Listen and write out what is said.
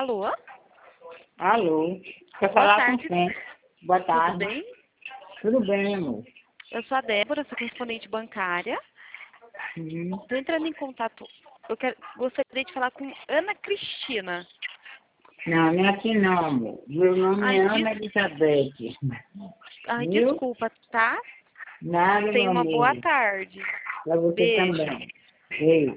Alô? Alô, quer Boa falar tarde. com quem? Boa Tudo tarde. bem? Tudo bem, amor? Eu sou a Débora, sou correspondente bancária. Estou entrando em contato. Gostaria de falar com Ana Cristina. Não, não é aqui não, amor. Meu nome Ai, é Ana Elizabeth. Ai, Viu? desculpa, tá? Nada, Tenha meu uma boa amor. tarde. Pra você Beijo. também. Beijo.